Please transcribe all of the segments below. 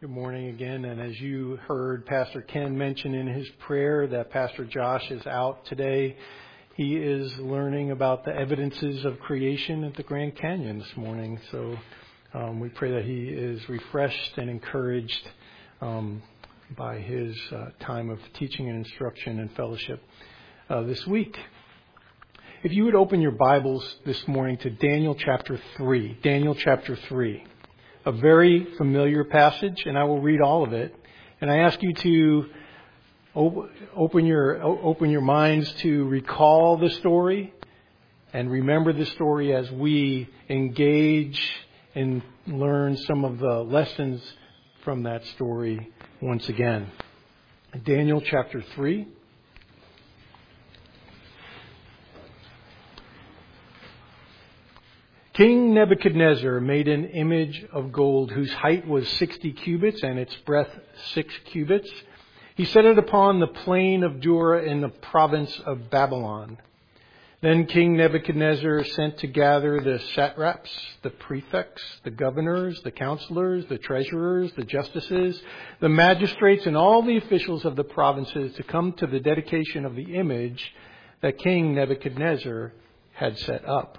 Good morning again. And as you heard Pastor Ken mention in his prayer that Pastor Josh is out today, he is learning about the evidences of creation at the Grand Canyon this morning. So we pray that he is refreshed and encouraged by his time of teaching and instruction and fellowship this week. If you would open your Bibles this morning to Daniel chapter 3. Daniel chapter 3. A very familiar passage, and I will read all of it. And I ask you to open your minds to recall the story and remember the story as we engage and learn some of the lessons from that story once again. Daniel chapter 3. King Nebuchadnezzar made an image of gold whose height was 60 cubits and its breadth 6 cubits. He set it upon the plain of Dura in the province of Babylon. Then King Nebuchadnezzar sent to gather the satraps, the prefects, the governors, the counselors, the treasurers, the justices, the magistrates, and all the officials of the provinces to come to the dedication of the image that King Nebuchadnezzar had set up.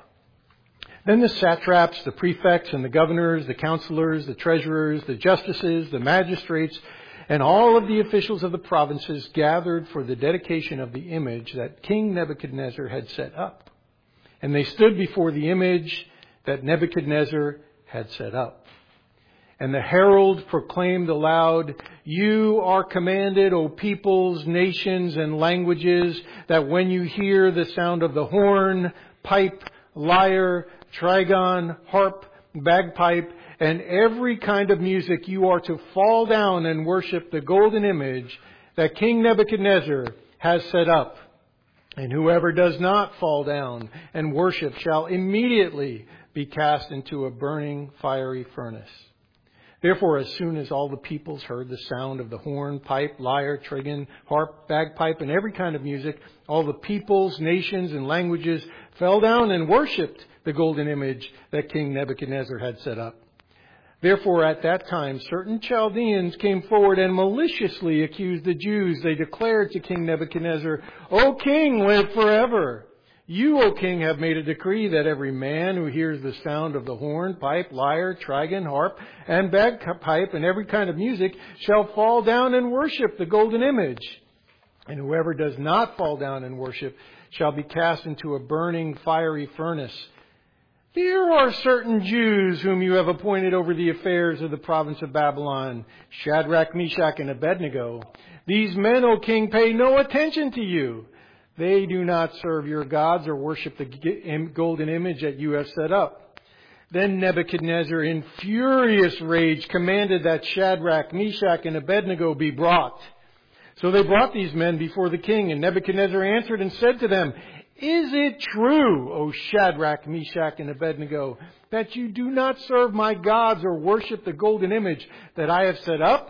Then the satraps, the prefects, and the governors, the counselors, the treasurers, the justices, the magistrates, and all of the officials of the provinces gathered for the dedication of the image that King Nebuchadnezzar had set up. And they stood before the image that Nebuchadnezzar had set up. And the herald proclaimed aloud, "You are commanded, O peoples, nations, and languages, that when you hear the sound of the horn, pipe, lyre, trigon, harp, bagpipe, and every kind of music, you are to fall down and worship the golden image that King Nebuchadnezzar has set up. And whoever does not fall down and worship shall immediately be cast into a burning fiery furnace." Therefore, as soon as all the peoples heard the sound of the horn, pipe, lyre, trigon, harp, bagpipe, and every kind of music, all the peoples, nations, and languages fell down and worshipped the golden image that King Nebuchadnezzar had set up. Therefore, at that time, certain Chaldeans came forward and maliciously accused the Jews. They declared to King Nebuchadnezzar, "O king, live forever. You, O king, have made a decree that every man who hears the sound of the horn, pipe, lyre, trigon, harp, and bagpipe, and every kind of music, shall fall down and worship the golden image. And whoever does not fall down and worship shall be cast into a burning fiery furnace. There are certain Jews whom you have appointed over the affairs of the province of Babylon, Shadrach, Meshach, and Abednego. These men, O king, pay no attention to you. They do not serve your gods or worship the golden image that you have set up." Then Nebuchadnezzar, in furious rage, commanded that Shadrach, Meshach, and Abednego be brought. So they brought these men before the king, and Nebuchadnezzar answered and said to them, "Is it true, O Shadrach, Meshach, and Abednego, that you do not serve my gods or worship the golden image that I have set up?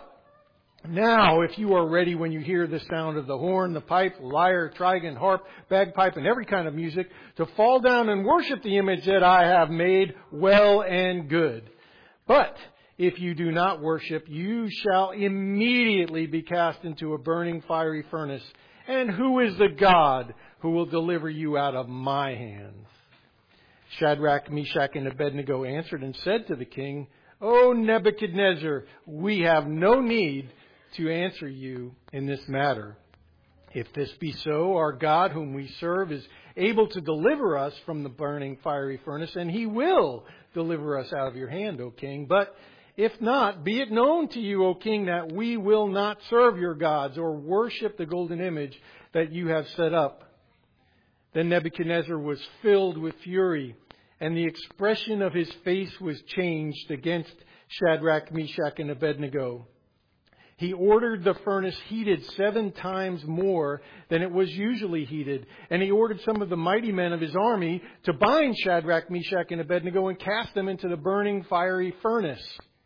Now, if you are ready when you hear the sound of the horn, the pipe, lyre, trigon, harp, bagpipe, and every kind of music, to fall down and worship the image that I have made, well and good. But if you do not worship, you shall immediately be cast into a burning fiery furnace. And who is the God who will deliver you out of my hands?" Shadrach, Meshach, and Abednego answered and said to the king, "O Nebuchadnezzar, we have no need to answer you in this matter. If this be so, our God whom we serve is able to deliver us from the burning fiery furnace, and he will deliver us out of your hand, O king. But if not, be it known to you, O king, that we will not serve your gods or worship the golden image that you have set up." Then Nebuchadnezzar was filled with fury, and the expression of his face was changed against Shadrach, Meshach, and Abednego. He ordered the furnace heated 7 times more than it was usually heated. And he ordered some of the mighty men of his army to bind Shadrach, Meshach, and Abednego and cast them into the burning fiery furnace.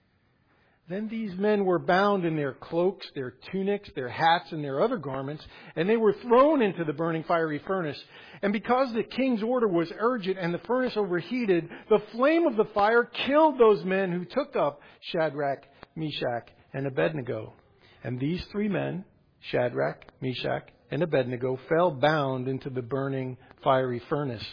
Then these men were bound in their cloaks, their tunics, their hats, and their other garments, and they were thrown into the burning fiery furnace. And because the king's order was urgent and the furnace overheated, the flame of the fire killed those men who took up Shadrach, Meshach, and Abednego. And these three men, Shadrach, Meshach, and Abednego, fell bound into the burning fiery furnace.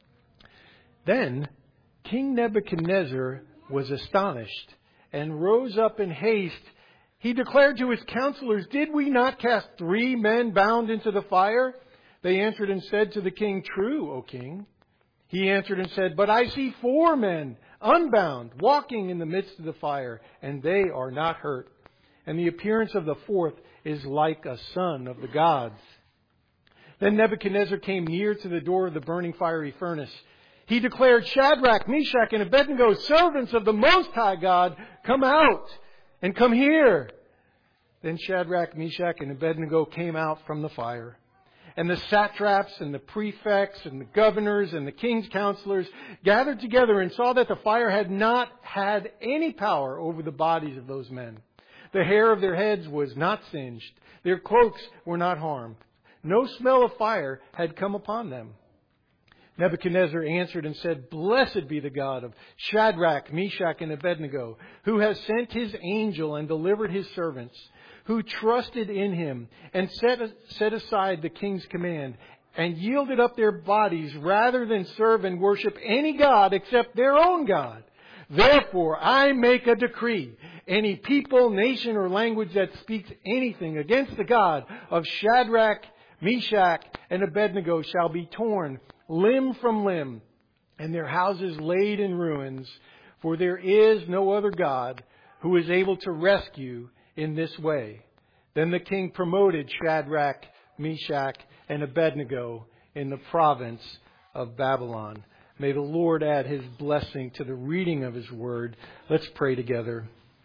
Then King Nebuchadnezzar was astonished and rose up in haste. He declared to his counselors, "Did we not cast 3 men bound into the fire?" They answered and said to the king, "True, O king." He answered and said, "But I see 4 men unbound, walking in the midst of the fire, and they are not hurt. And the appearance of the 4th is like a son of the gods." Then Nebuchadnezzar came near to the door of the burning fiery furnace. He declared, "Shadrach, Meshach, and Abednego, servants of the Most High God, come out and come here." Then Shadrach, Meshach, and Abednego came out from the fire. And the satraps and the prefects and the governors and the king's counselors gathered together and saw that the fire had not had any power over the bodies of those men. The hair of their heads was not singed. Their cloaks were not harmed. No smell of fire had come upon them. Nebuchadnezzar answered and said, "Blessed be the God of Shadrach, Meshach, and Abednego, who has sent his angel and delivered his servants, who trusted in him and set aside the king's command and yielded up their bodies rather than serve and worship any god except their own God. Therefore, I make a decree. Any people, nation, or language that speaks anything against the God of Shadrach, Meshach, and Abednego shall be torn limb from limb, and their houses laid in ruins. For there is no other God who is able to rescue in this way." Then the king promoted Shadrach, Meshach, and Abednego in the province of Babylon. May the Lord add his blessing to the reading of his word. Let's pray together.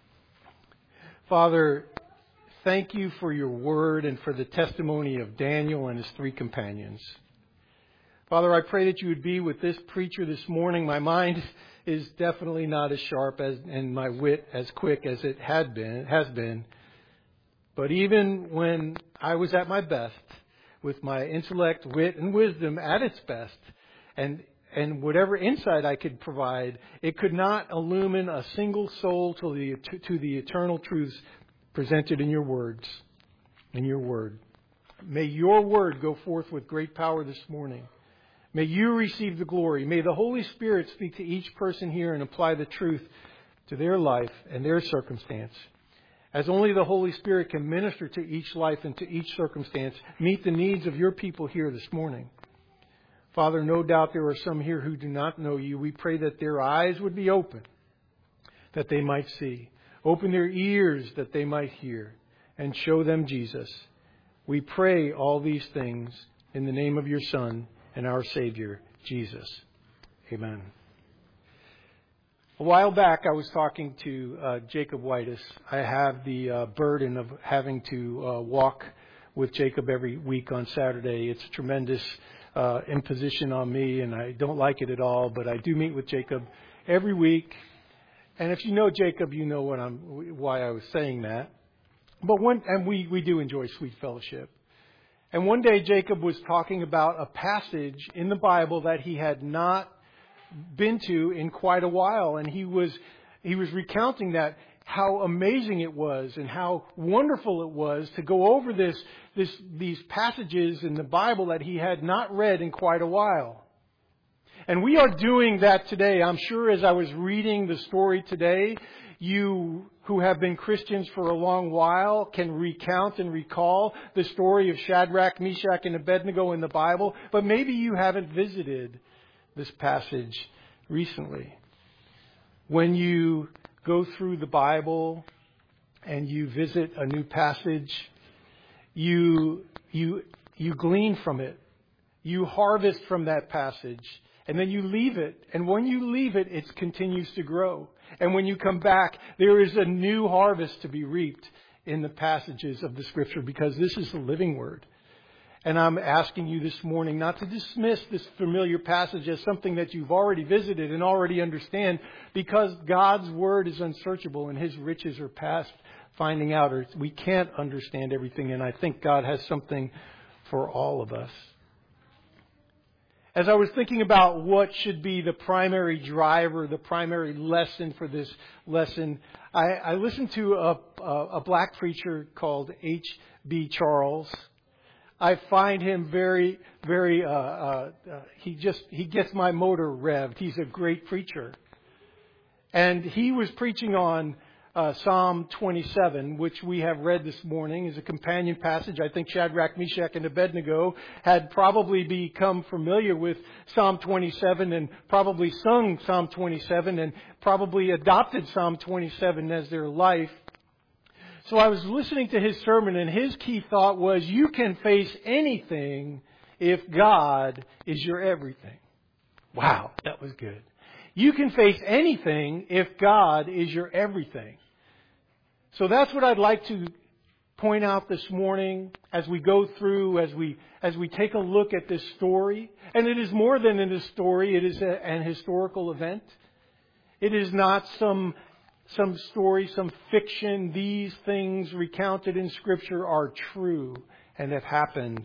Father, thank you for your word and for the testimony of Daniel and his 3 companions. Father, I pray that you would be with this preacher this morning. My mind is definitely not as sharp and my wit as quick as it has been. But even when I was at my best, with my intellect, wit, and wisdom at its best, and whatever insight I could provide, it could not illumine a single soul to the eternal truths presented in your words, in your word. May your word go forth with great power this morning. May you receive the glory. May the Holy Spirit speak to each person here and apply the truth to their life and their circumstance. As only the Holy Spirit can minister to each life and to each circumstance, meet the needs of your people here this morning. Father, no doubt there are some here who do not know you. We pray that their eyes would be open, that they might see. Open their ears that they might hear, and show them Jesus. We pray all these things in the name of your Son and our Savior, Jesus. Amen. A while back, I was talking to Jacob Whitus. I have the burden of having to walk with Jacob every week on Saturday. It's a tremendous imposition on me, and I don't like it at all, but I do meet with Jacob every week. And if you know Jacob, you know why I was saying that. But we do enjoy sweet fellowship. And one day Jacob was talking about a passage in the Bible that he had not been to in quite a while, and he was recounting that how amazing it was and how wonderful it was to go over these passages in the Bible that he had not read in quite a while. And we are doing that today. I'm sure as I was reading the story today, you who have been Christians for a long while can recount and recall the story of Shadrach, Meshach, and Abednego in the Bible, but maybe you haven't visited this passage recently. When you go through the Bible and you visit a new passage, you glean from it. You harvest from that passage. And then you leave it. And when you leave it, it continues to grow. And when you come back, there is a new harvest to be reaped in the passages of the Scripture, because this is the living Word. And I'm asking you this morning not to dismiss this familiar passage as something that you've already visited and already understand, because God's Word is unsearchable and His riches are past finding out. Or we can't understand everything, and I think God has something for all of us. As I was thinking about what should be the primary driver, the primary lesson for this lesson, I listened to a black preacher called H.B. Charles. I find him very, very, he gets my motor revved. He's a great preacher. And he was preaching on Psalm 27, which we have read this morning, is a companion passage. I think Shadrach, Meshach, and Abednego had probably become familiar with Psalm 27 and probably sung Psalm 27 and probably adopted Psalm 27 as their life. So I was listening to his sermon, and his key thought was, you can face anything if God is your everything. Wow, that was good. You can face anything if God is your everything. So that's what I'd like to point out this morning as we go through, as we take a look at this story. And it is more than a story, it is an historical event. It is not some story, some fiction. These things recounted in Scripture are true and have happened.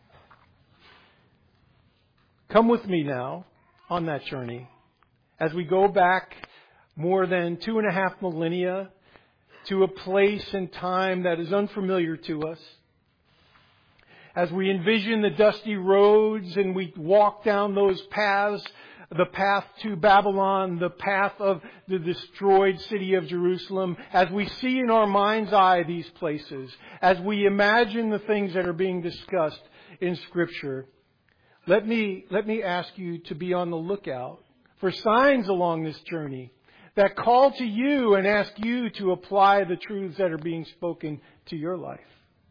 Come with me now on that journey as we go back more than 2.5 millennia to a place and time that is unfamiliar to us. As we envision the dusty roads and we walk down those paths, the path to Babylon, the path of the destroyed city of Jerusalem, as we see in our mind's eye these places, as we imagine the things that are being discussed in Scripture, let me ask you to be on the lookout for signs along this journey that call to you and ask you to apply the truths that are being spoken to your life.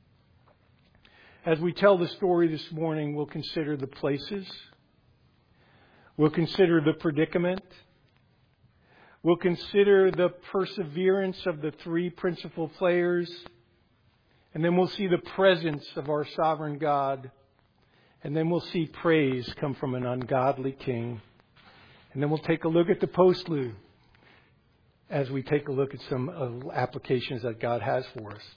As we tell the story this morning, we'll consider the places. We'll consider the predicament. We'll consider the perseverance of the three principal players. And then we'll see the presence of our sovereign God. And then we'll see praise come from an ungodly king. And then we'll take a look at the postlude as we take a look at some applications that God has for us.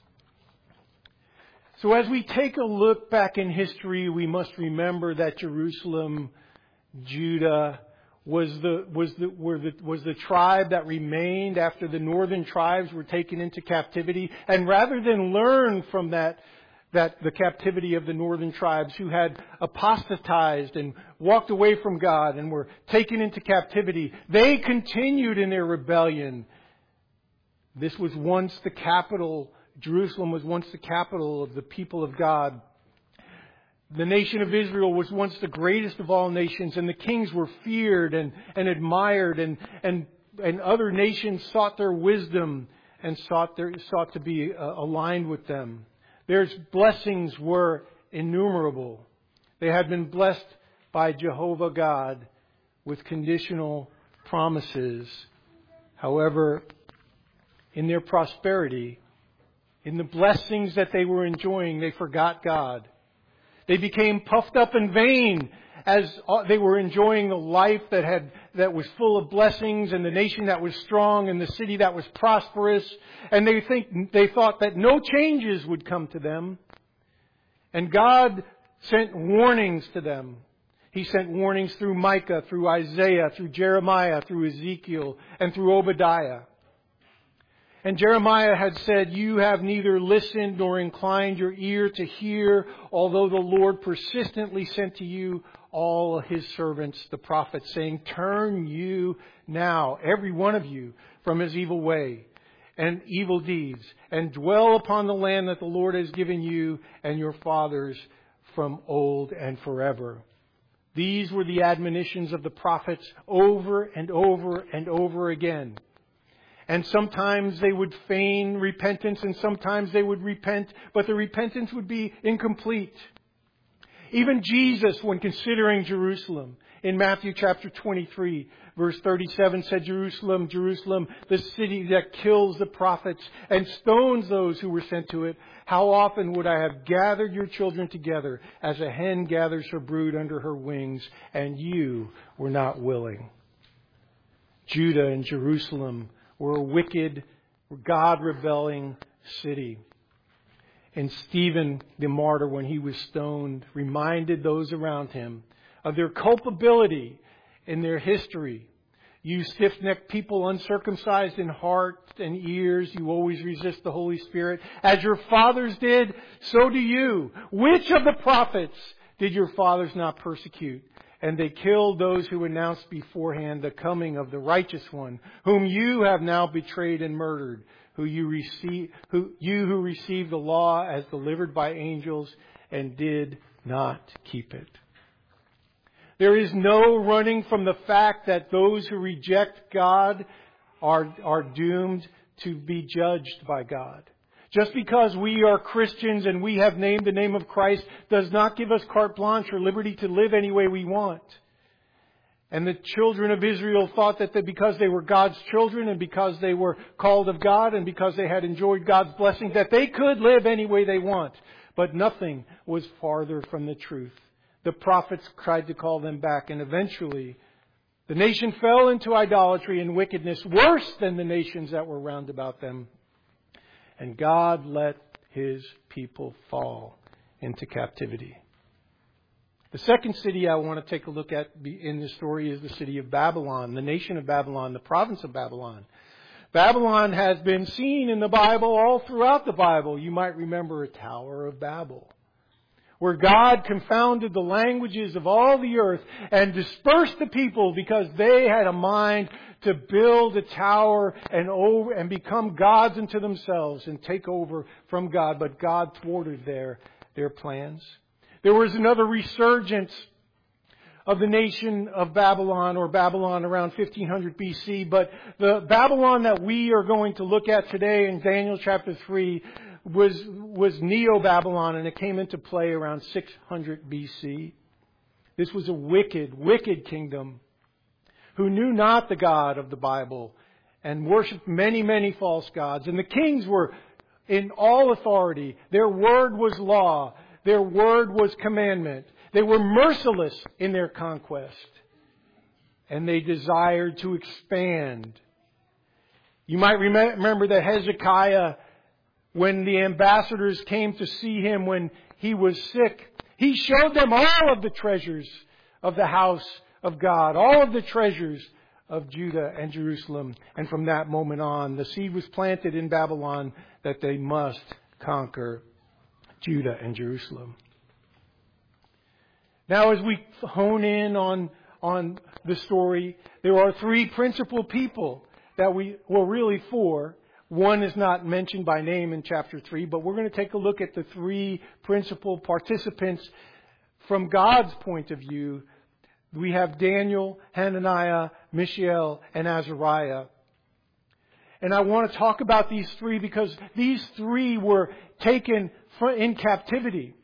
So as we take a look back in history, we must remember that Jerusalem, Judah, was the tribe that remained after the northern tribes were taken into captivity. And rather than learn from that the captivity of the northern tribes who had apostatized and walked away from God and were taken into captivity, they continued in their rebellion. This was once the capital. Jerusalem was once the capital of the people of God. The nation of Israel was once the greatest of all nations, and the kings were feared and admired, and other nations sought their wisdom and sought to be aligned with them. Their blessings were innumerable. They had been blessed by Jehovah God with conditional promises. However, in their prosperity, in the blessings that they were enjoying, they forgot God. They became puffed up and vain as they were enjoying the life that was full of blessings, and the nation that was strong, and the city that was prosperous. And they thought that no changes would come to them. And God sent warnings to them. He sent warnings through Micah, through Isaiah, through Jeremiah, through Ezekiel, and through Obadiah. And Jeremiah had said, "You have neither listened nor inclined your ear to hear, although the Lord persistently sent to you all His servants, the prophets, saying, turn you now, every one of you, from his evil way and evil deeds, and dwell upon the land that the Lord has given you and your fathers from old and forever." These were the admonitions of the prophets over and over and over again. And sometimes they would feign repentance, and sometimes they would repent, but the repentance would be incomplete. Even Jesus, when considering Jerusalem, in Matthew chapter 23, verse 37, said, "Jerusalem, Jerusalem, the city that kills the prophets and stones those who were sent to it, how often would I have gathered your children together as a hen gathers her brood under her wings, and you were not willing." Judah and Jerusalem were a wicked, God-rebelling city. And Stephen, the martyr, when he was stoned, reminded those around him of their culpability in their history. You stiff-necked people, uncircumcised in heart and ears, you always resist the Holy Spirit. As your fathers did, so do you. Which of the prophets did your fathers not persecute? And they killed those who announced beforehand the coming of the righteous one, whom you have now betrayed and murdered, who received the law as delivered by angels and did not keep it. There is no running from the fact that those who reject God are doomed to be judged by God. Just because we are Christians and we have named the name of Christ does not give us carte blanche or liberty to live any way we want. And the children of Israel thought that because they were God's children and because they were called of God and because they had enjoyed God's blessing, that they could live any way they want. But nothing was farther from the truth. The prophets tried to call them back, and eventually the nation fell into idolatry and wickedness worse than the nations that were round about them. And God let His people fall into captivity. The second city I want to take a look at in this story is the city of Babylon, the nation of Babylon, the province of Babylon. Babylon has been seen in the Bible all throughout the Bible. You might remember a Tower of Babel, where God confounded the languages of all the earth and dispersed the people because they had a mind to build a tower and become gods unto themselves and take over from God. But God thwarted their plans. There was another resurgence of the nation of Babylon, or Babylon, around 1500 BC. But the Babylon that we are going to look at today in Daniel chapter 3 was Neo-Babylon, and it came into play around 600 BC. This was a wicked, wicked kingdom who knew not the God of the Bible and worshipped many, many false gods. And the kings were in all authority. Their word was law. Their word was commandment. They were merciless in their conquest. And they desired to expand. You might remember that Hezekiah, when the ambassadors came to see him when he was sick, he showed them all of the treasures of the house of God, all of the treasures of Judah and Jerusalem. And from that moment on, the seed was planted in Babylon that they must conquer Judah and Jerusalem. Now, as we hone in on the story, there are three principal people really four. One is not mentioned by name in chapter 3, but we're going to take a look at the three principal participants from God's point of view. We have Daniel, Hananiah, Mishael, and Azariah. And I want to talk about these three because these three were taken in captivity.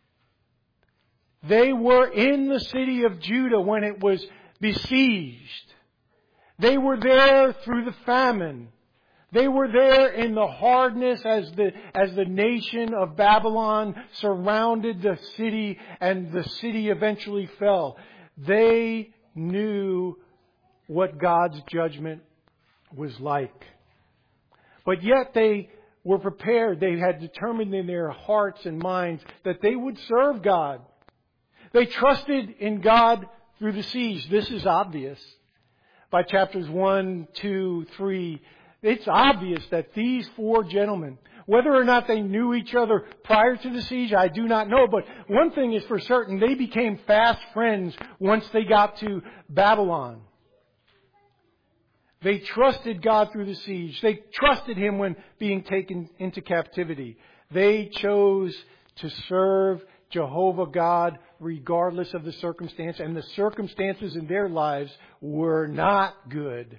They were in the city of Judah when it was besieged. They were there through the famine. They were there in the hardness as the nation of Babylon surrounded the city and the city eventually fell. They knew what God's judgment was like. But yet they were prepared. They had determined in their hearts and minds that they would serve God. They trusted in God through the siege. This is obvious. By chapters 1, 2, 3, it's obvious that these four gentlemen, whether or not they knew each other prior to the siege, I do not know. But one thing is for certain, they became fast friends once they got to Babylon. They trusted God through the siege. They trusted Him when being taken into captivity. They chose to serve Jehovah God regardless of the circumstance. And the circumstances in their lives were not good.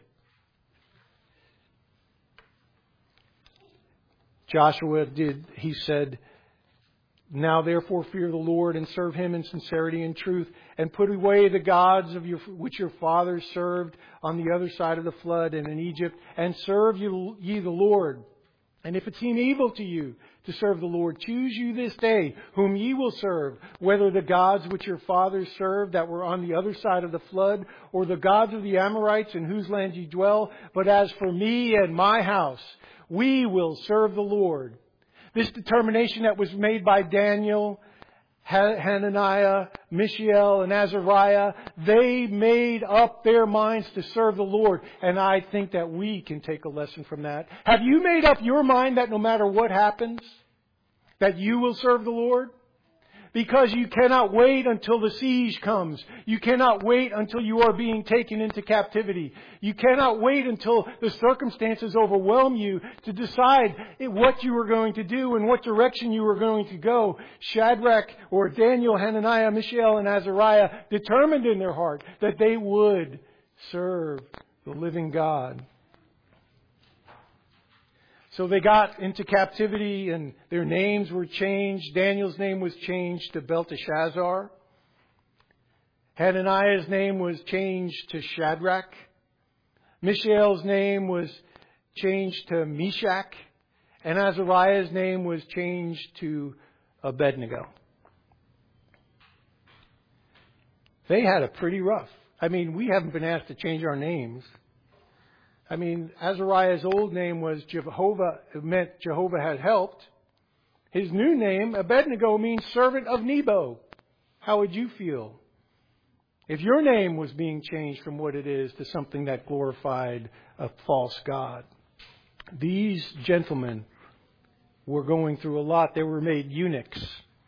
Joshua he said, "Now therefore fear the Lord and serve Him in sincerity and truth, and put away the gods which your fathers served on the other side of the flood and in Egypt, and serve ye the Lord. And if it seem evil to you to serve the Lord, choose you this day whom ye will serve, whether the gods which your fathers served that were on the other side of the flood, or the gods of the Amorites in whose land ye dwell. But as for me and my house, we will serve the Lord." This determination that was made by Daniel Hananiah, Mishael, and Azariah, they made up their minds to serve the Lord. And I think that we can take a lesson from that. Have you made up your mind that no matter what happens, that you will serve the Lord? Because you cannot wait until the siege comes. You cannot wait until you are being taken into captivity. You cannot wait until the circumstances overwhelm you to decide what you are going to do and what direction you are going to go. Shadrach or Daniel, Hananiah, Mishael, and Azariah determined in their heart that they would serve the living God. So they got into captivity and their names were changed. Daniel's name was changed to Belteshazzar. Hananiah's name was changed to Shadrach. Mishael's name was changed to Meshach. And Azariah's name was changed to Abednego. They had it pretty rough. I mean, we haven't been asked to change our names. I mean, Azariah's old name was Jehovah. It meant Jehovah had helped. His new name, Abednego, means servant of Nebo. How would you feel if your name was being changed from what it is to something that glorified a false god? These gentlemen were going through a lot. They were made eunuchs.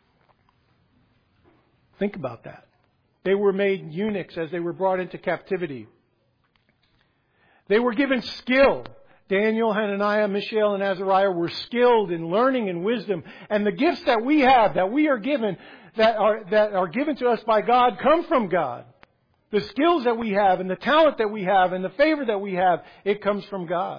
Think about that. They were made eunuchs as they were brought into captivity. They were given skill. Daniel, Hananiah, Mishael, and Azariah were skilled in learning and wisdom. And the gifts that we have, that we are given, that are given to us by God, come from God. The skills that we have and the talent that we have and the favor that we have, it comes from God.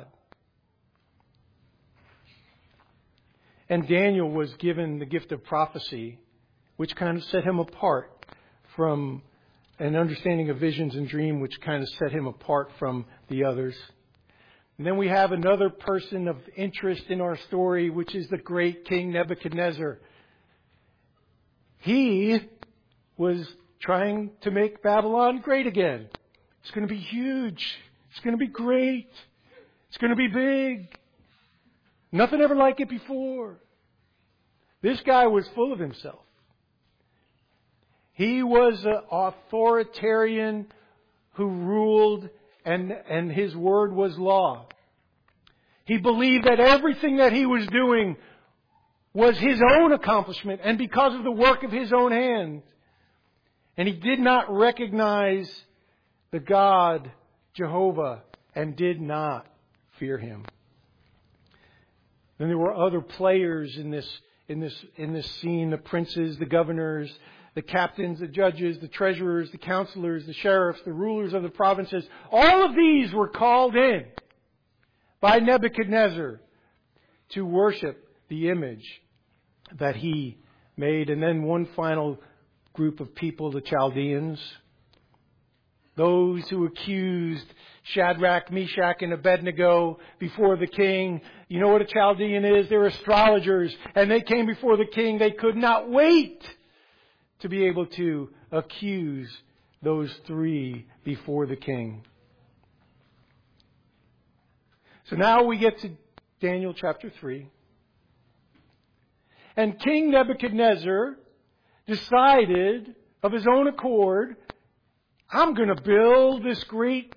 And Daniel was given the gift of prophecy, which kind of set him apart from an understanding of visions and dream, which kind of set him apart from the others. And then we have another person of interest in our story, which is the great King Nebuchadnezzar. He was trying to make Babylon great again. It's going to be huge. It's going to be great. It's going to be big. Nothing ever like it before. This guy was full of himself. He was an authoritarian who ruled, and his word was law. He believed that everything that he was doing was his own accomplishment and because of the work of his own hand. And he did not recognize the God, Jehovah, and did not fear him. Then there were other players in this scene: the princes, the governors, the captains, the judges, the treasurers, the counselors, the sheriffs, the rulers of the provinces. All of these were called in by Nebuchadnezzar to worship the image that he made. And then one final group of people, the Chaldeans, those who accused Shadrach, Meshach, and Abednego before the king. You know what a Chaldean is? They're astrologers. And they came before the king. They could not wait to be able to accuse those three before the king. So now we get to Daniel chapter 3. And King Nebuchadnezzar decided of his own accord, I'm going to build this great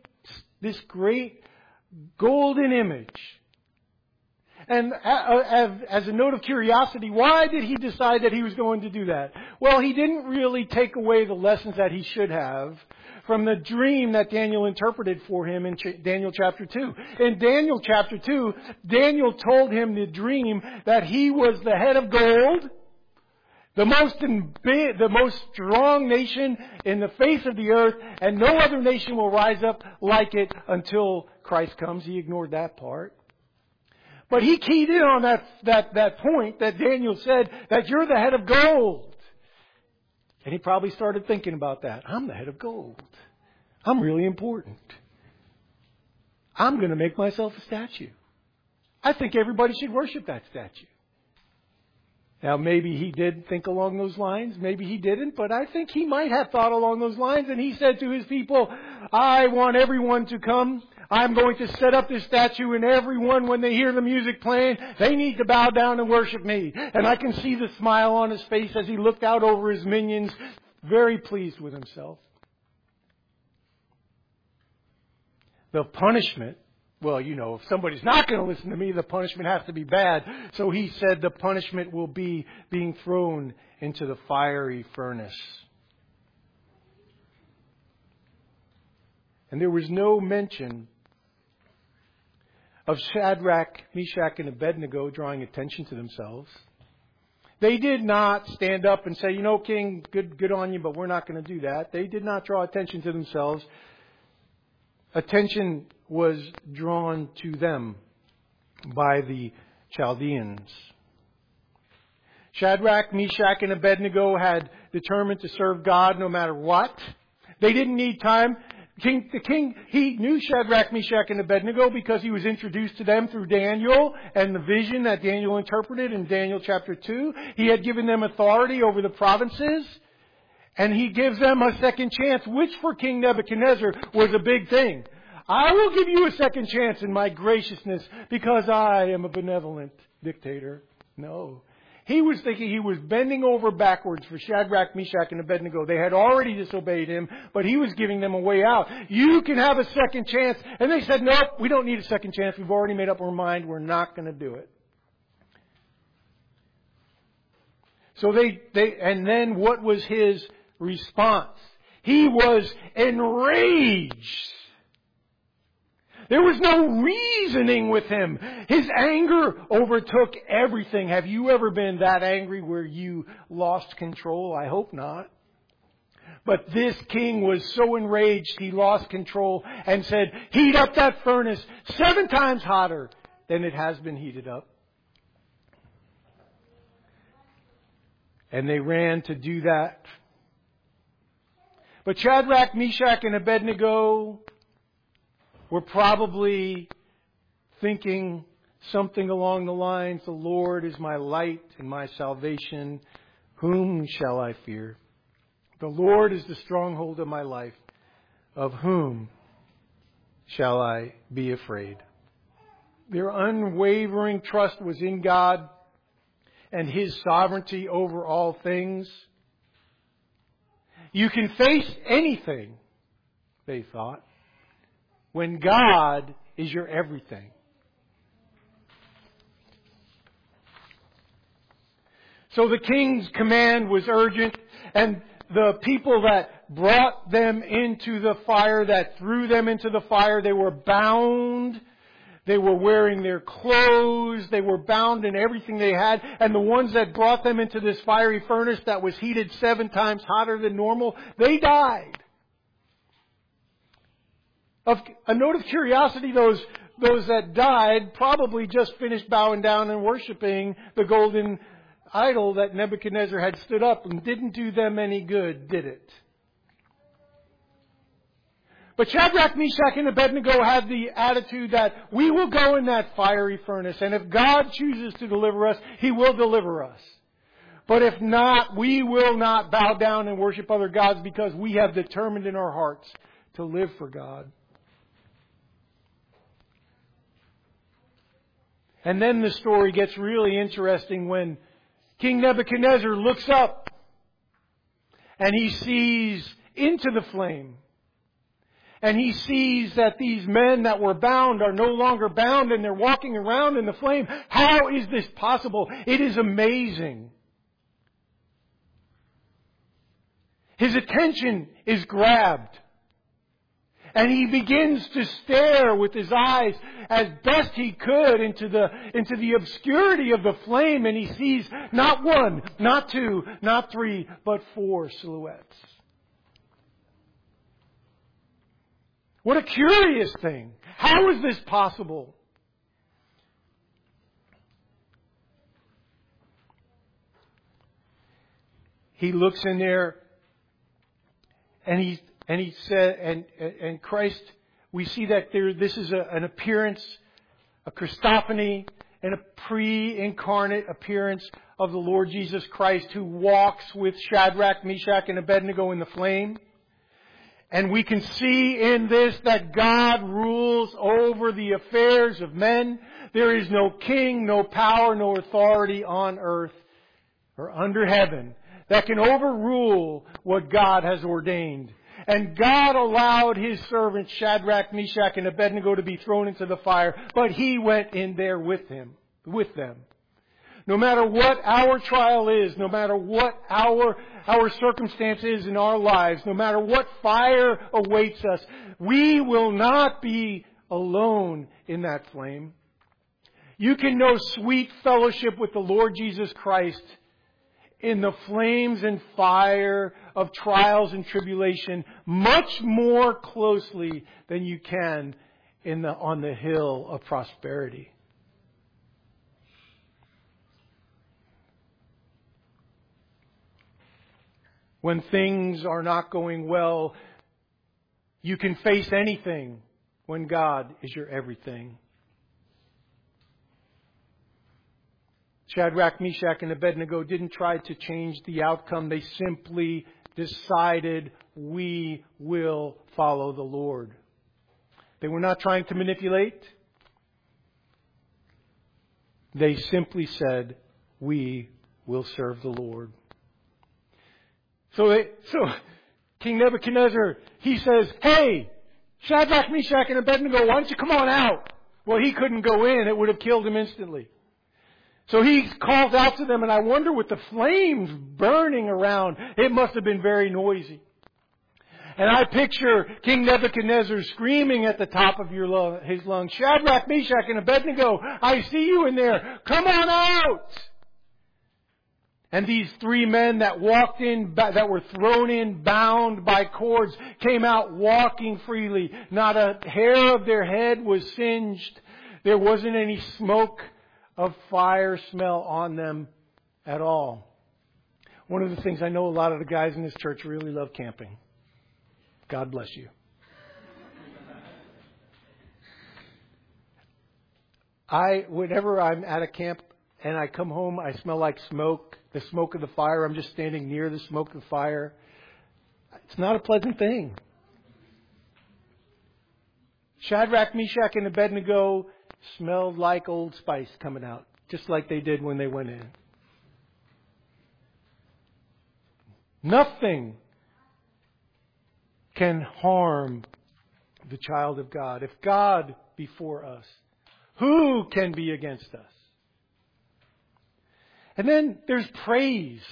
golden image. And as a note of curiosity, why did he decide that he was going to do that? Well, he didn't really take away the lessons that he should have from the dream that Daniel interpreted for him in Daniel chapter 2. In Daniel chapter 2, Daniel told him the dream that he was the head of gold, the most strong nation in the face of the earth, and no other nation will rise up like it until Christ comes. He ignored that part. But he keyed in on that point that Daniel said, that you're the head of gold. And he probably started thinking about that. I'm the head of gold. I'm really important. I'm going to make myself a statue. I think everybody should worship that statue. Now, maybe he did think along those lines. Maybe he didn't. But I think he might have thought along those lines. And he said to his people, I want everyone to come. I'm going to set up this statue, and everyone, when they hear the music playing, they need to bow down and worship me. And I can see the smile on his face as he looked out over his minions, very pleased with himself. The punishment, well, if somebody's not going to listen to me, the punishment has to be bad. So he said the punishment will be being thrown into the fiery furnace. And there was no mention of Shadrach, Meshach, and Abednego drawing attention to themselves. They did not stand up and say, King, good on you, but we're not going to do that. They did not draw attention to themselves. Attention was drawn to them by the Chaldeans. Shadrach, Meshach, and Abednego had determined to serve God no matter what. They didn't need time. The king, he knew Shadrach, Meshach, and Abednego because he was introduced to them through Daniel and the vision that Daniel interpreted in Daniel chapter 2. He had given them authority over the provinces. And he gives them a second chance, which for King Nebuchadnezzar was a big thing. I will give you a second chance in my graciousness because I am a benevolent dictator. No. He was thinking he was bending over backwards for Shadrach, Meshach, and Abednego. They had already disobeyed him, but he was giving them a way out. You can have a second chance. And they said, nope, we don't need a second chance. We've already made up our mind. We're not going to do it. So and then what was his response? He was enraged. There was no reasoning with him. His anger overtook everything. Have you ever been that angry where you lost control? I hope not. But this king was so enraged he lost control and said, heat up that furnace 7 times hotter than it has been heated up. And they ran to do that. But Shadrach, Meshach, and Abednego were probably thinking something along the lines, the Lord is my light and my salvation. Whom shall I fear? The Lord is the stronghold of my life. Of whom shall I be afraid? Their unwavering trust was in God and His sovereignty over all things. You can face anything, they thought, when God is your everything. So the king's command was urgent, and the people that brought them into the fire, that threw them into the fire, they were bound. They were wearing their clothes. They were bound in everything they had. And the ones that brought them into this fiery furnace that was heated 7 times hotter than normal, they died. A note of curiosity, those that died probably just finished bowing down and worshiping the golden idol that Nebuchadnezzar had stood up, and didn't do them any good, did it? But Shadrach, Meshach, and Abednego had the attitude that we will go in that fiery furnace, and if God chooses to deliver us, He will deliver us. But if not, we will not bow down and worship other gods because we have determined in our hearts to live for God. And then the story gets really interesting when King Nebuchadnezzar looks up and he sees into the flame. And he sees that these men that were bound are no longer bound and they're walking around in the flame. How is this possible? It is amazing. His attention is grabbed. And he begins to stare with his eyes as best he could into the obscurity of the flame. And he sees not 1, not 2, not 3, but 4 silhouettes. What a curious thing. How is this possible? He looks in there and he said, and Christ, we see that this is an appearance, a Christophany, and a pre-incarnate appearance of the Lord Jesus Christ who walks with Shadrach, Meshach, and Abednego in the flame. And we can see in this that God rules over the affairs of men. There is no king, no power, no authority on earth or under heaven that can overrule what God has ordained. And God allowed His servants Shadrach, Meshach, and Abednego to be thrown into the fire, but He went in there with them. No matter what our trial is, no matter what our circumstance is in our lives, no matter what fire awaits us, we will not be alone in that flame. You can know sweet fellowship with the Lord Jesus Christ in the flames and fire of trials and tribulation much more closely than you can on the hill of prosperity. When things are not going well, you can face anything when God is your everything. Shadrach, Meshach, and Abednego didn't try to change the outcome. They simply decided, we will follow the Lord. They were not trying to manipulate. They simply said, we will serve the Lord. So King Nebuchadnezzar, he says, hey, Shadrach, Meshach, and Abednego, why don't you come on out? Well, he couldn't go in. It would have killed him instantly. So he calls out to them, and I wonder with the flames burning around, it must have been very noisy. And I picture King Nebuchadnezzar screaming at the top of his lungs, Shadrach, Meshach, and Abednego, I see you in there. Come on out! And these three men that walked in, that were thrown in, bound by cords, came out walking freely. Not a hair of their head was singed. There wasn't any smoke of fire smell on them at all. One of the things I know a lot of the guys in this church really love camping. God bless you. Whenever I'm at a camp and I come home, I smell like smoke, the smoke of the fire. I'm just standing near the smoke of the fire. It's not a pleasant thing. Shadrach, Meshach, and Abednego smelled like Old Spice coming out, just like they did when they went in. Nothing can harm the child of God. If God be for us, who can be against us? And then there's praise.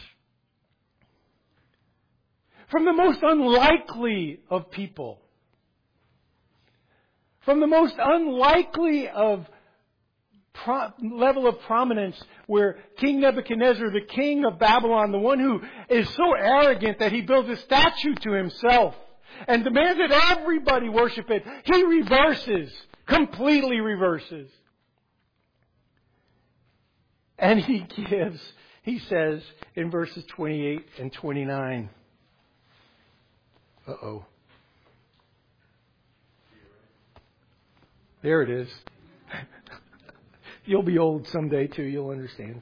From the most unlikely of people. From the most unlikely of level of prominence, where King Nebuchadnezzar, the king of Babylon, the one who is so arrogant that he builds a statue to himself and demands that everybody worship it, he reverses, completely reverses. And he says in verses 28 and 29, there it is. You'll be old someday too, you'll understand.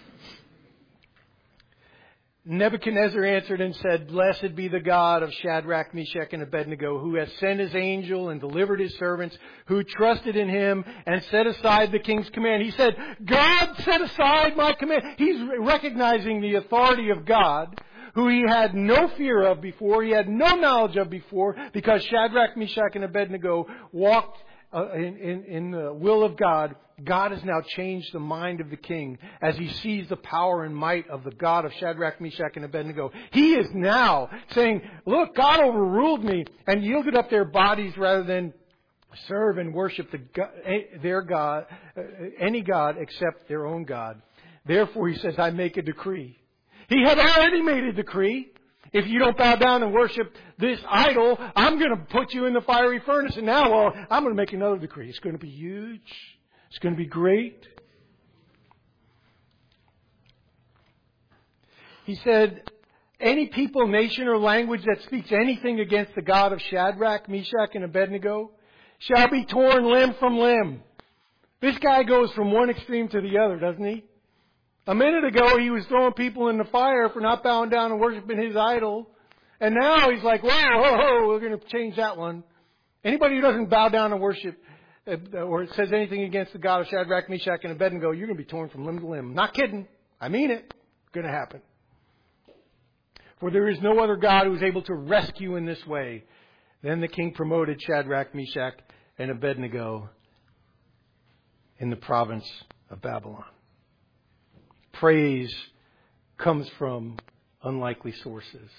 Nebuchadnezzar answered and said, Blessed be the God of Shadrach, Meshach, and Abednego, who has sent His angel and delivered His servants, who trusted in Him and set aside the king's command. He said, God set aside my command. He's recognizing the authority of God, who he had no fear of before, he had no knowledge of before, because Shadrach, Meshach, and Abednego walked in the will of God. God has now changed the mind of the king as he sees the power and might of the God of Shadrach, Meshach, and Abednego. He is now saying, look, God overruled me and yielded up their bodies rather than serve and worship their God, any God except their own God. Therefore, he says, I make a decree. He had already made a decree. If you don't bow down and worship this idol, I'm going to put you in the fiery furnace. And now, I'm going to make another decree. It's going to be huge. It's going to be great. He said, any people, nation, or language that speaks anything against the God of Shadrach, Meshach, and Abednego shall be torn limb from limb. This guy goes from one extreme to the other, doesn't he? A minute ago, he was throwing people in the fire for not bowing down and worshiping his idol. And now he's like, whoa, we're going to change that one. Anybody who doesn't bow down and worship or says anything against the God of Shadrach, Meshach, and Abednego, you're going to be torn from limb to limb. Not kidding. I mean it. It's going to happen. For there is no other God who is able to rescue in this way. Then the king promoted Shadrach, Meshach, and Abednego in the province of Babylon. Praise comes from unlikely sources.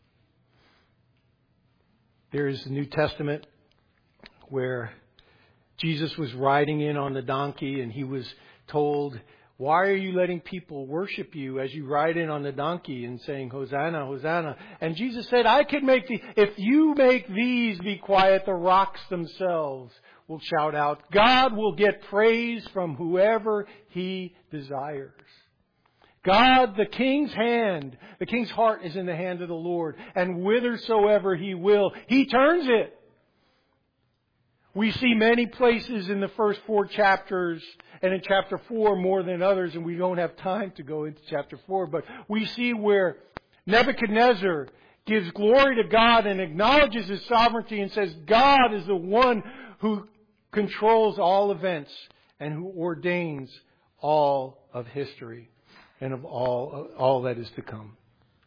There is the New Testament where Jesus was riding in on the donkey and he was told, why are you letting people worship you as you ride in on the donkey and saying, Hosanna, Hosanna? And Jesus said, if you make these be quiet, the rocks themselves will shout out. God will get praise from whoever He desires. God, the King's heart is in the hand of the Lord, and whithersoever He will, He turns it. We see many places in the first 4 chapters, and in chapter 4 more than others, and we don't have time to go into chapter 4, but we see where Nebuchadnezzar gives glory to God and acknowledges His sovereignty and says God is the one who controls all events and who ordains all of history and of all that is to come.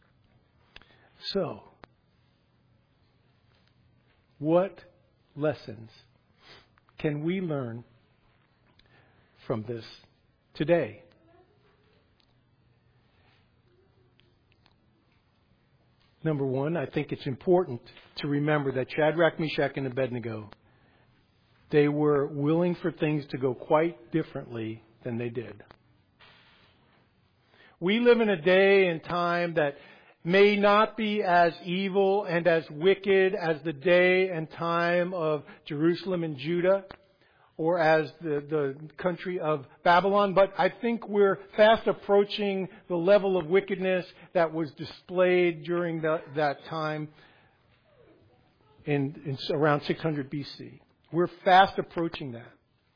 So, what lessons can we learn from this today? Number one, I think it's important to remember that Shadrach, Meshach, and Abednego, they were willing for things to go quite differently than they did. We live in a day and time that may not be as evil and as wicked as the day and time of Jerusalem and Judah or as the country of Babylon, but I think we're fast approaching the level of wickedness that was displayed during that time in around 600 BC. We're fast approaching that.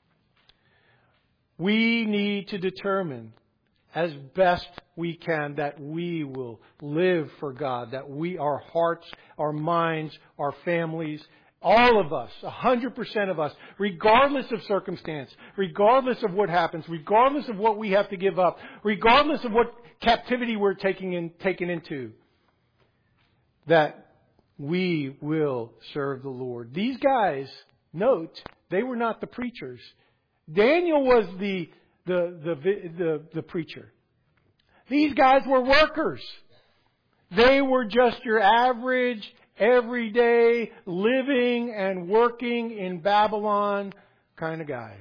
We need to determine as best we can that we will live for God, that our hearts, our minds, our families, all of us, 100% of us, regardless of circumstance, regardless of what happens, regardless of what we have to give up, regardless of what captivity we're taken into, that we will serve the Lord. These guys, note, they were not the preachers. Daniel was the preacher. These guys were workers. They were just your average, everyday, living and working in Babylon kind of guys.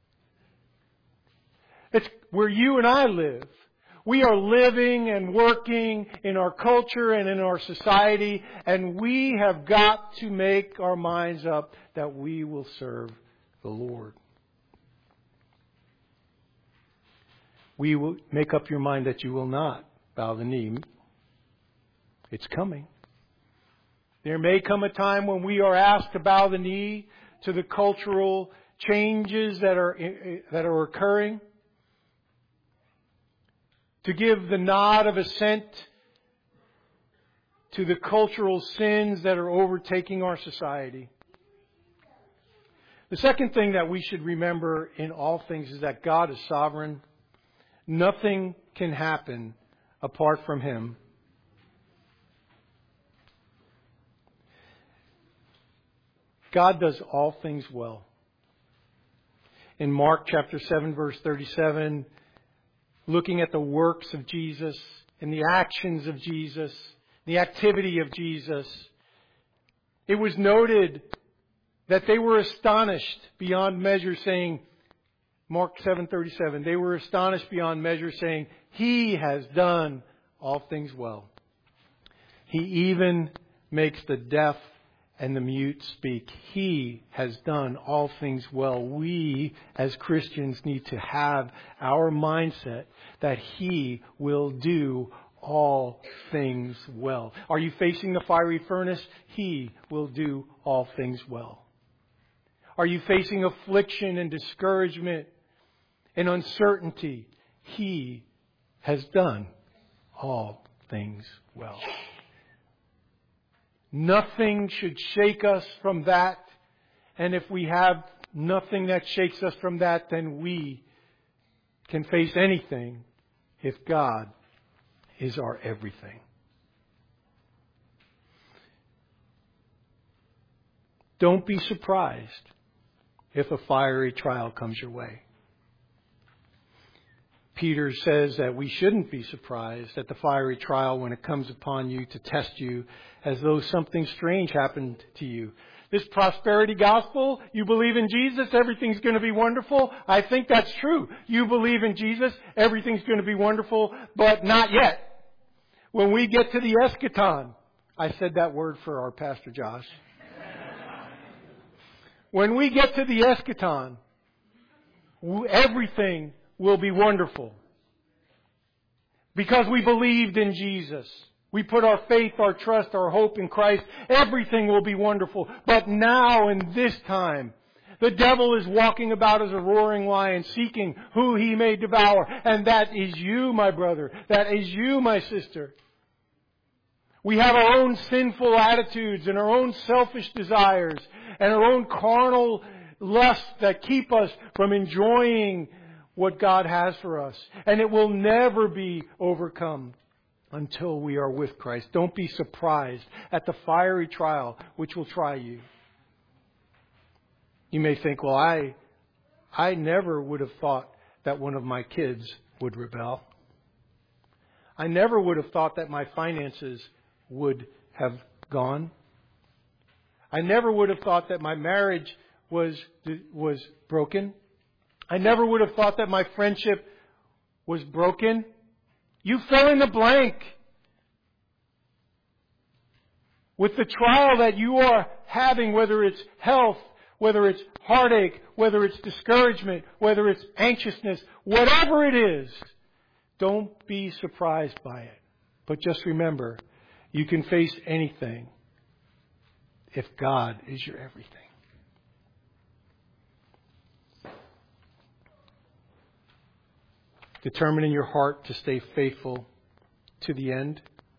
It's where you and I live. We are living and working in our culture and in our society, and we have got to make our minds up that we will serve the Lord. We will make up your mind that you will not bow the knee. It's coming. There may come a time when we are asked to bow the knee to the cultural changes that are occurring, to give the nod of assent to the cultural sins that are overtaking our society. The second thing that we should remember in all things is that God is sovereign. Nothing can happen apart from Him. God does all things well. In Mark chapter 7, verse 37, looking at the works of Jesus and the actions of Jesus, the activity of Jesus, it was noted that they were astonished beyond measure, saying, Mark 7:37, they were astonished beyond measure, saying, He has done all things well. He even makes the deaf and the mute speak. He has done all things well. We, as Christians, need to have our mindset that He will do all things well. Are you facing the fiery furnace? He will do all things well. Are you facing affliction and discouragement and uncertainty? He has done all things well. Nothing should shake us from that. And if we have nothing that shakes us from that, then we can face anything if God is our everything. Don't be surprised if a fiery trial comes your way. Peter says that we shouldn't be surprised at the fiery trial when it comes upon you to test you as though something strange happened to you. This prosperity gospel, you believe in Jesus, everything's going to be wonderful. I think that's true. You believe in Jesus, everything's going to be wonderful, but not yet. When we get to the eschaton, I said that word for our Pastor Josh. When we get to the eschaton, everything will be wonderful. Because we believed in Jesus. We put our faith, our trust, our hope in Christ. Everything will be wonderful. But now in this time, the devil is walking about as a roaring lion, seeking who he may devour. And that is you, my brother. That is you, my sister. We have our own sinful attitudes and our own selfish desires and our own carnal lusts that keep us from enjoying what God has for us. And it will never be overcome until we are with Christ. Don't be surprised at the fiery trial which will try you. You may think, well, I never would have thought that one of my kids would rebel. I never would have thought that my finances would have gone. I never would have thought that my marriage was broken. I never would have thought that my friendship was broken. You fill in the blank. With the trial that you are having, whether it's health, whether it's heartache, whether it's discouragement, whether it's anxiousness, whatever it is, don't be surprised by it. But just remember, you can face anything if God is your everything. Determine in your heart to stay faithful to the end.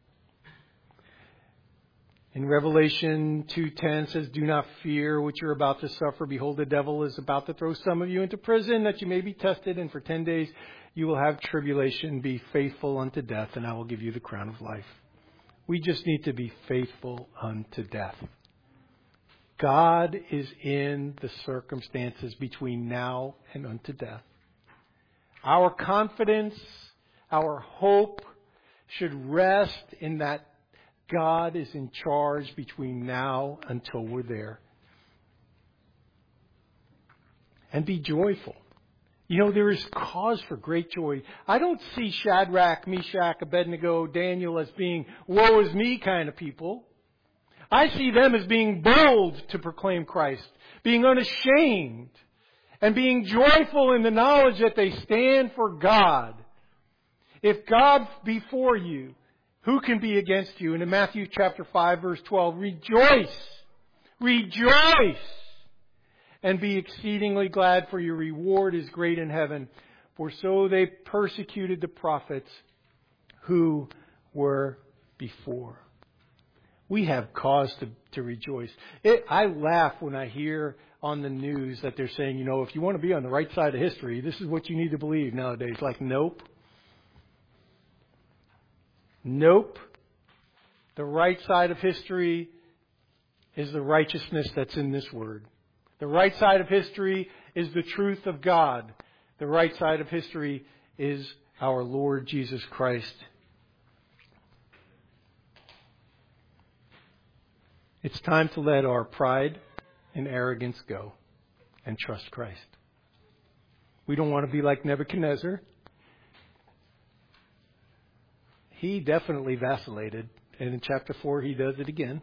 In Revelation 2:10 says, "Do not fear what you're about to suffer. Behold, the devil is about to throw some of you into prison that you may be tested, and for 10 days you will have tribulation. Be faithful unto death, and I will give you the crown of life." We just need to be faithful unto death. God is in the circumstances between now and unto death. Our confidence, our hope should rest in that God is in charge between now until we're there. And be joyful. You know, there is cause for great joy. I don't see Shadrach, Meshach, Abednego, Daniel as being woe is me kind of people. I see them as being bold to proclaim Christ, being unashamed, and being joyful in the knowledge that they stand for God. If God be for you, who can be against you? And in Matthew chapter 5, verse 12, rejoice, and be exceedingly glad, for your reward is great in heaven. For so they persecuted the prophets who were before. We have cause to rejoice. I laugh when I hear on the news that they're saying, you know, if you want to be on the right side of history, this is what you need to believe nowadays. Like, nope. Nope. The right side of history is the righteousness that's in this word. The right side of history is the truth of God. The right side of history is our Lord Jesus Christ. It's time to let our pride and arrogance go and trust Christ. We don't want to be like Nebuchadnezzar. He definitely vacillated. And in chapter 4, he does it again.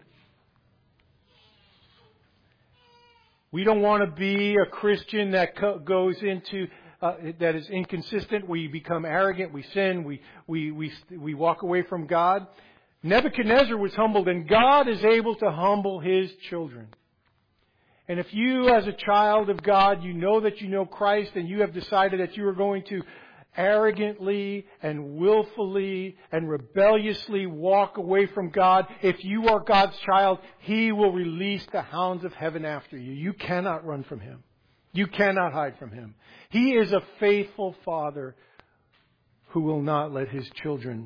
We don't want to be a Christian that goes into, that is inconsistent. We become arrogant. We sin. We walk away from God. Nebuchadnezzar was humbled, and God is able to humble His children. And if you, as a child of God, you know that you know Christ, and you have decided that you are going to arrogantly and willfully and rebelliously walk away from God, if you are God's child, He will release the hounds of heaven after you. You cannot run from Him. You cannot hide from Him. He is a faithful Father who will not let His children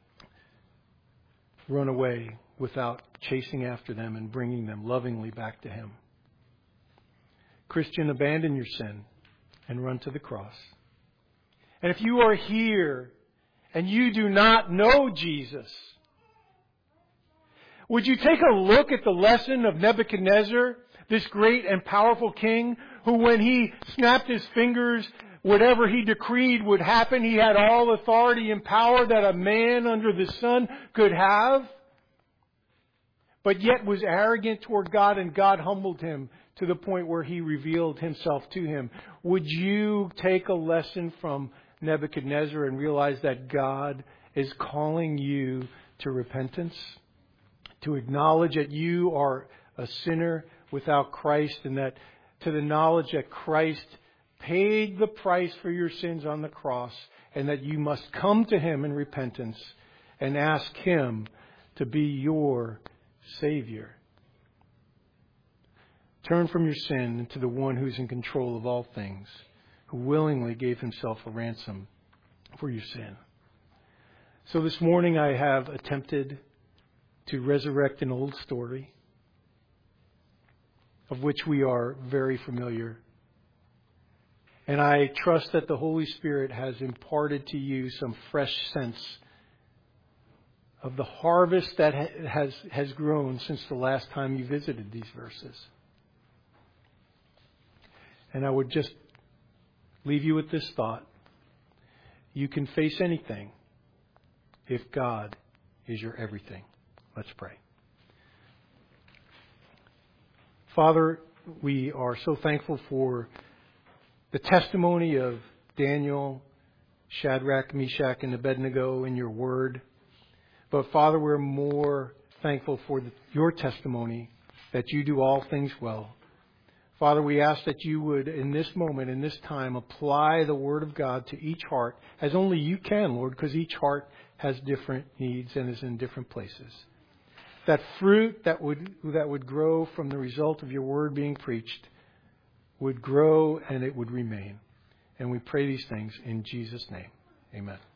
run away without chasing after them and bringing them lovingly back to Him. Christian, abandon your sin and run to the cross. And if you are here and you do not know Jesus, would you take a look at the lesson of Nebuchadnezzar, this great and powerful king, who when he snapped his fingers, whatever he decreed would happen. He had all authority and power that a man under the sun could have, but yet was arrogant toward God, and God humbled him to the point where He revealed Himself to him. Would you take a lesson from Nebuchadnezzar and realize that God is calling you to repentance, to acknowledge that you are a sinner without Christ, and that to the knowledge that Christ paid the price for your sins on the cross, and that you must come to Him in repentance and ask Him to be your Savior. Turn from your sin to the one who's in control of all things, who willingly gave Himself a ransom for your sin. So this morning I have attempted to resurrect an old story of which we are very familiar. And I trust that the Holy Spirit has imparted to you some fresh sense of the harvest that has grown since the last time you visited these verses. And I would just leave you with this thought. You can face anything if God is your everything. Let's pray. Father, we are so thankful for the testimony of Daniel, Shadrach, Meshach, and Abednego in your word. But Father, we're more thankful for your testimony that you do all things well. Father, we ask that you would, in this moment, in this time, apply the Word of God to each heart, as only you can, Lord, because each heart has different needs and is in different places. That fruit that would grow from the result of your Word being preached would grow and it would remain. And we pray these things in Jesus' name. Amen.